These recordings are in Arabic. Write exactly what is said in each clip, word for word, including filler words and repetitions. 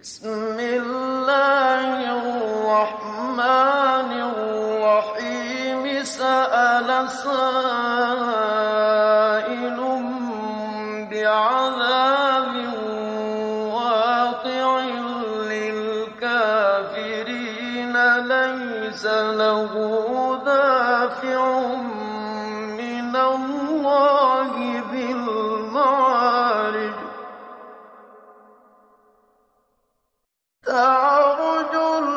بسم الله الرحمن الرحيم سأل سائل بعذاب واقع للكافرين ليس له دافع من الله ذي المعارج تعرج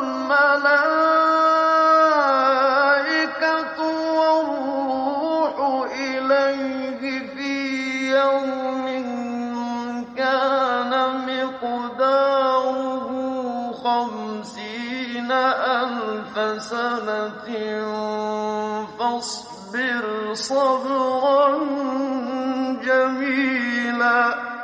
الملائكة والروح إليه في يوم كان مقداره خمسين ألف سنة فاصبر صبرا جميلا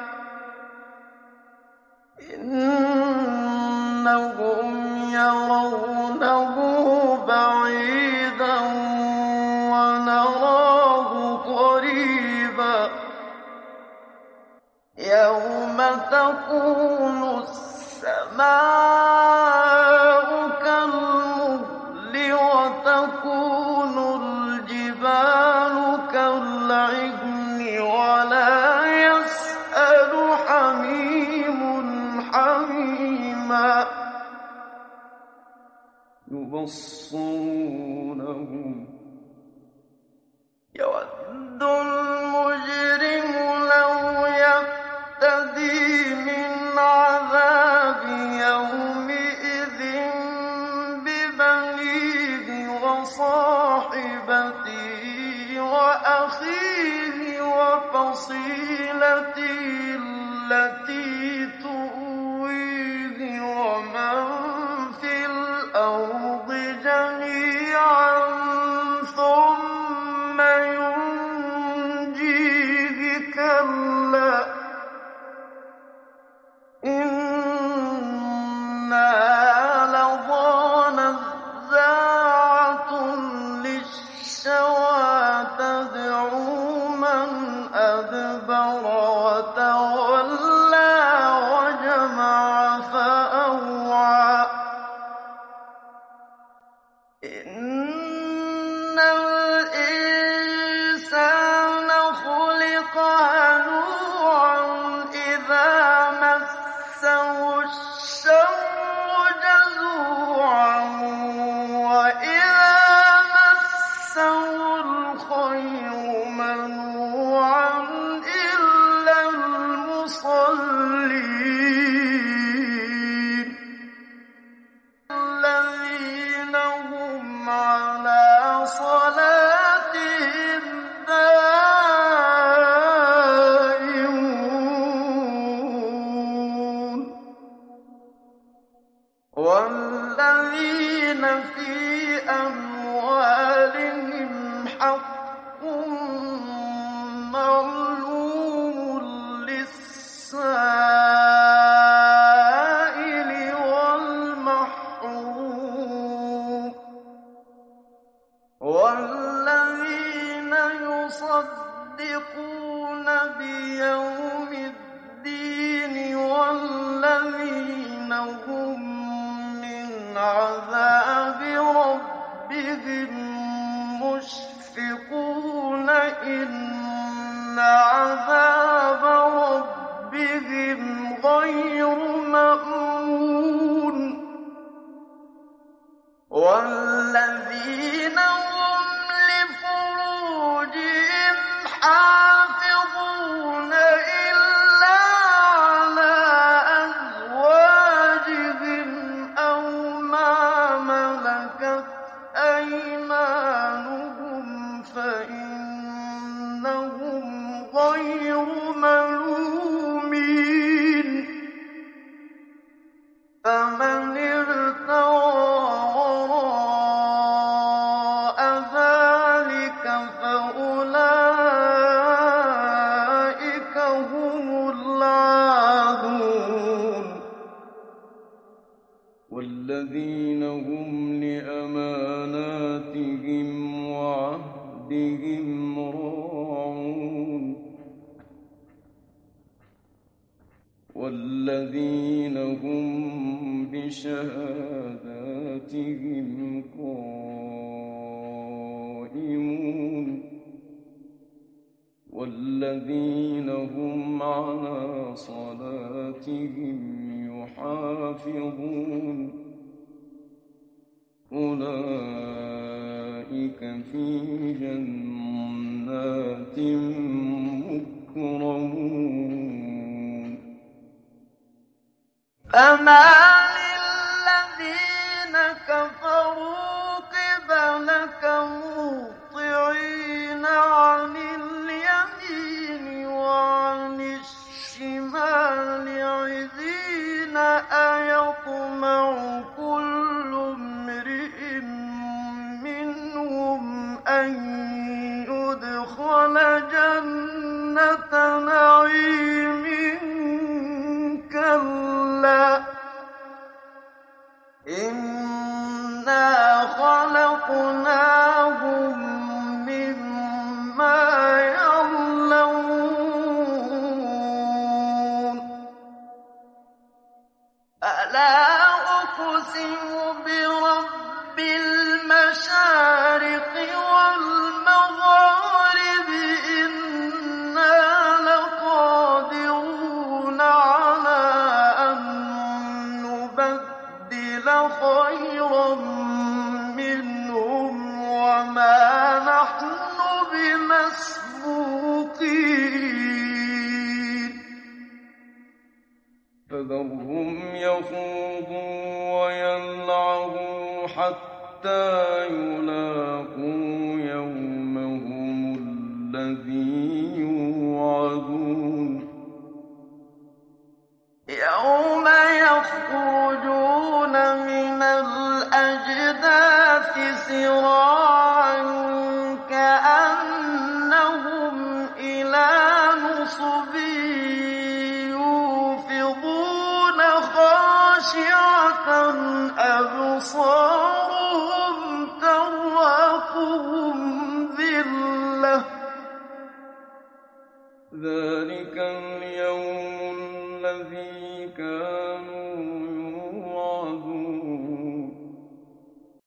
إنهم يرونه بعيدا ونراه قريبا يوم تكون السماء كالمهل وتكون الجبال كالعهن ولا يسأل حميم حميما يبصرونهم يود المجرم لو يفتدي من عذاب يومئذ ببنيه وصاحبته وأخيه وفصيلته التي تؤويه ومن في الأرض جميعا ثم ينجيه كلا إنها لظى نزاعة للشوى تدعو من أدبر وتولى وجمع فأوعى إن الإنسان خلق هلوعا إذا مسه الشر جزوعا وإذا مسه الخير منوعا إلا المصلين الذين هم على صلاتهم دائمون والذين في أموالهم حق معلوم للسائل والمحروم والذين يصدقون بيوم الدين والذين هم من عذاب ربهم مشفقون إن عذاب ربهم غير مأمون والذين هم لفروجهم حافظون إلا على أزواجهم أو ما ملكت أيمانهم فإنهم غير ملومين فمن ابتغى وراء ذلك فأولئك هم العادون والذين هم لأماناتهم وعهدهم راعون والذين هم بشهاداتهم قائمون والذين هم على صلاتهم يحافظون أولئك في جنات مكرمون فمال الذين كفروا قبلك مهطعين عن اليمين وعن الشمال عزين أيطمع كل امرئ منهم أن يدخل جنة نعيم كلا إنا خلقناهم مما يعلمون ألا أقسم برب المشارق والمغارب إنا لقادرون على أن نبدل خيرا منهم وما نحن بمسبوقين فذرهم يخوضوا ويلعبوا حتى يلاقوا يومهم الذي يوعدون يوم يخرجون من الأجداث سراعا كأنهم إلى نصب يوفضون خاشعة أبصارهم ترهقهم ذلة ذلك اليوم